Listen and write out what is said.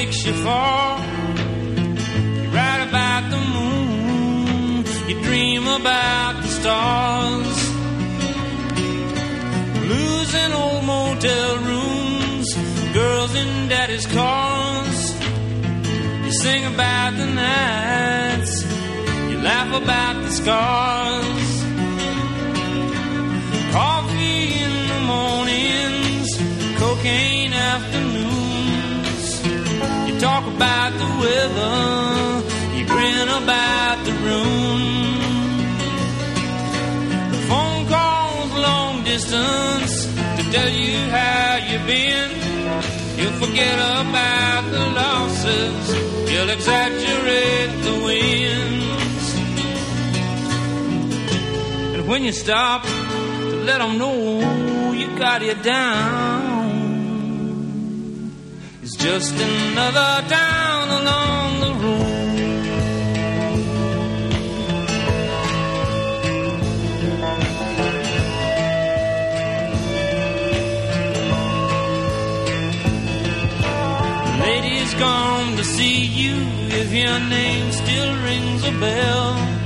takes you far. You write about the moon, you dream about the stars. Losing old motel rooms, girls in daddy's cars. You sing about the nights, you laugh about the scars. Coffee in the mornings, cocaine afternoons. You talk about the weather, you grin about the room. The phone calls long distance to tell you how you've been. You'll forget about the losses, you'll exaggerate the wins. And when you stop to let them know you got it down, it's just another town along the road. Ladies come to see you if your name still rings a bell.